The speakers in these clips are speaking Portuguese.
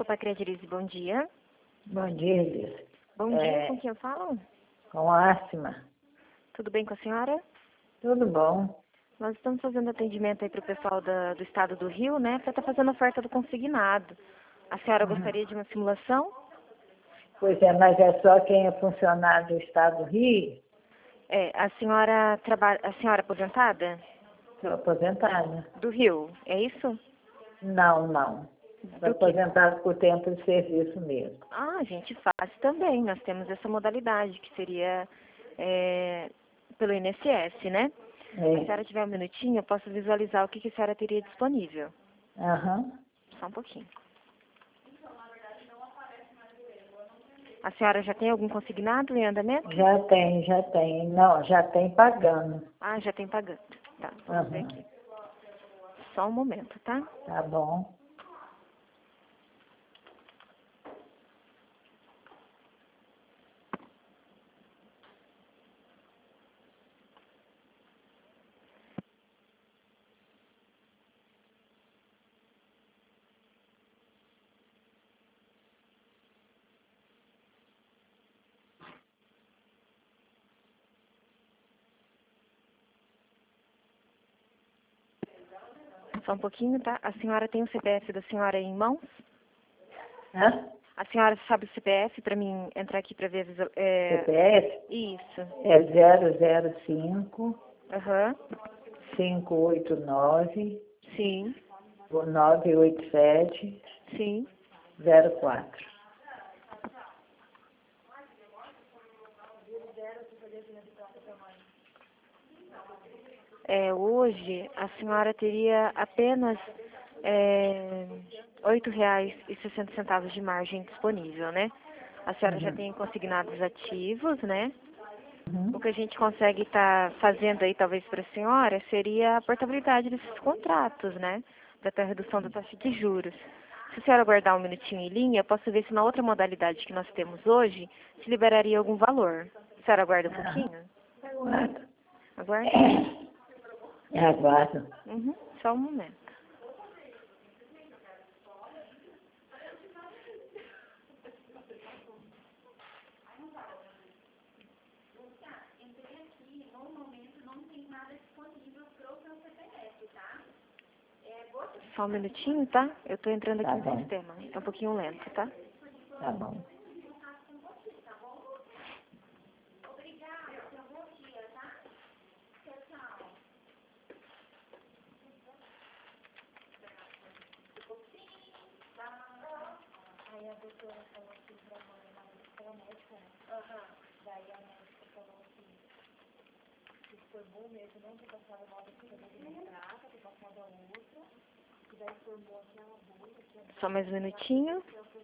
Copa Credilize, bom dia. Bom dia, Elisa. Bom dia, com quem eu falo? Com asma. Tudo bem com a senhora? Tudo bom. Nós estamos fazendo atendimento aí para o pessoal do estado do Rio, né? Para estar fazendo oferta do consignado. A senhora gostaria de uma simulação? Pois é, mas é só quem é funcionário do estado do Rio? É, a senhora trabalha. A senhora é aposentada? Estou aposentada. Do Rio, é isso? Não. Estou Do que? aposentada por tempo de serviço mesmo. Ah, a gente faz também. Nós temos essa modalidade, que seria pelo INSS, né? Se a senhora tiver um minutinho, eu posso visualizar o que a senhora teria disponível. Aham. Só um pouquinho. A senhora já tem algum consignado em andamento? Já tem. Não, já tem pagando. Ah, já tem pagando. Tá, vamos ver aqui. Só um momento, tá? Tá bom. Só um pouquinho, tá? A senhora tem o CPF da senhora em mãos? Hã? A senhora sabe o CPF para mim entrar aqui para ver a CPF Isso. é 005 Aham. 589 Sim. 987 Sim. 04. Hoje a senhora teria apenas R$ 8,60 de margem disponível, né? A senhora já tem consignados ativos, né? O que a gente consegue estar fazendo aí, talvez, para a senhora, seria a portabilidade desses contratos, né? Da redução da taxa de juros. Se a senhora aguardar um minutinho em linha, eu posso ver se na outra modalidade que nós temos hoje, se liberaria algum valor. A senhora aguarda um pouquinho? Aguardo. Aguarda? Aguardo. Só um momento. Só um minutinho, tá? Eu tô entrando aqui no sistema. É um pouquinho lento, tá? Tá bom. Aí a doutora falou que pra mãe ela médica, né? Daí a médica falou que foi bom mesmo não ter passado a volta que eu trata, ter passado a outra, e daí formou aquela bolha que é. Só mais um minutinho.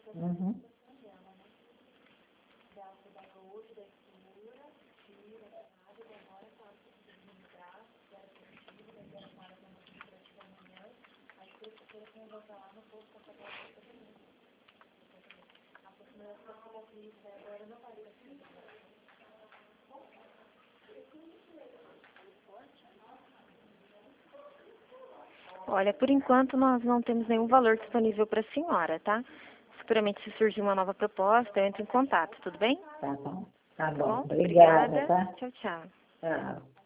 Olha, por enquanto nós não temos nenhum valor disponível para a senhora, tá? Futuramente, se surgir uma nova proposta, eu entro em contato, tudo bem? Tá bom. Tá Tá bom? bom. Obrigada, tá? Tchau, tchau. Tchau.